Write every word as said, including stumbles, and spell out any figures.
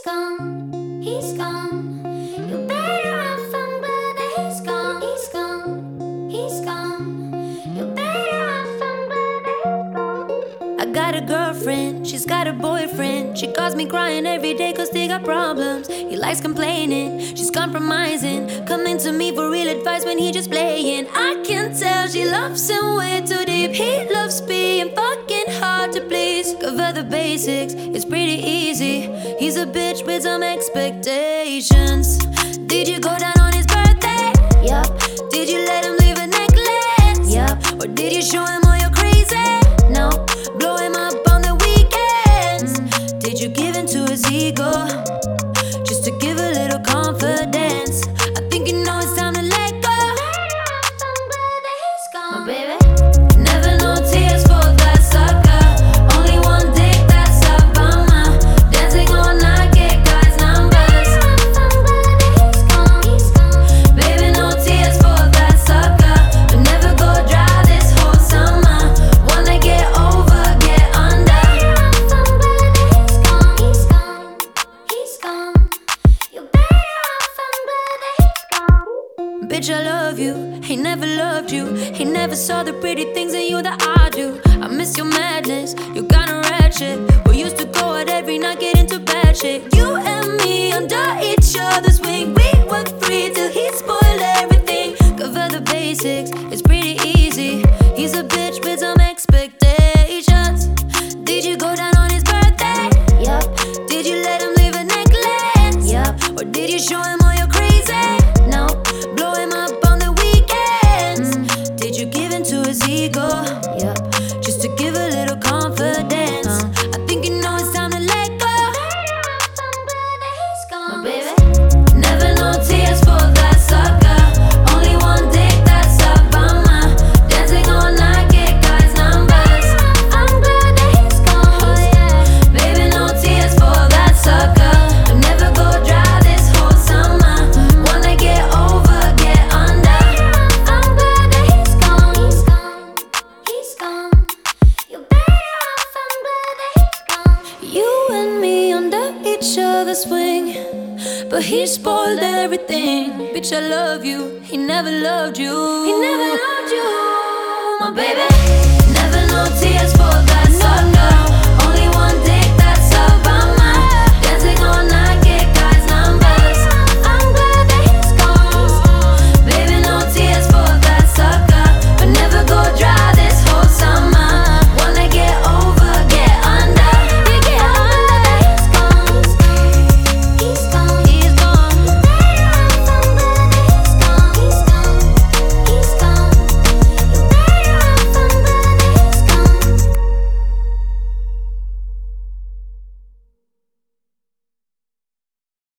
gone, he's gone. You better run from brother, he's gone, he's gone, he's gone. You better run from brother, he's gone. I got a girlfriend, she's got a boyfriend. She calls me crying every day cause they got problems. He likes complaining, she's compromising, coming to me for real advice when he just playing. I can tell she loves him way too deep. He loves being fucking hard to please. Cover the basics, it's pretty easy. He's a bitch with some expectations. Did you go down on his birthday? Yup. Did you let him leave a necklace? Yup. Or did you show him all your crazy? No. Blow him up on the weekends? Did you give in to his ego? Just to give a little confidence. I think you know it's time to let go. My baby. Never no tears for that sucker. Only one dick, that's a bummer. Dancing all night, get guys' numbers. Baby, no tears for that sucker. But never go dry this whole summer. Wanna get over, get under. He's gone, he's gone, he's gone. You better run from brother, he's gone. Bitch, I love you. He never loved you. He never saw the pretty things in you that I do. I miss your madness. You kinda ratchet. We used to go out every night, get into bad shit. You and me under each other's wing. We were free till he spoiled everything. Cover the basics, it's pretty easy. He's a bitch with some expectations. Did you go down on his birthday? Yup. Did you let him leave a necklace? Yup. Or did you show him all your crazy? No. Blow him up on the weekends? Did you give in to his ego? Yup. Just to give a little confidence. uh, I think you know it's time to let go. My baby. Never no tears for that sucker. Only one dick, that's a bummer. Dancing all night, get guys' numbers. I'm glad that he's gone. Oh, yeah. Baby, no tears for that sucker. But never go dry this whole summer. Wanna get over, get under. I'm glad that he's gone. He's gone, he's gone. You better run from brother, he's gone. You and me under each other's wing, but he spoiled everything. Bitch, I love you. He never loved you. He never loved you, my baby. Never no tears for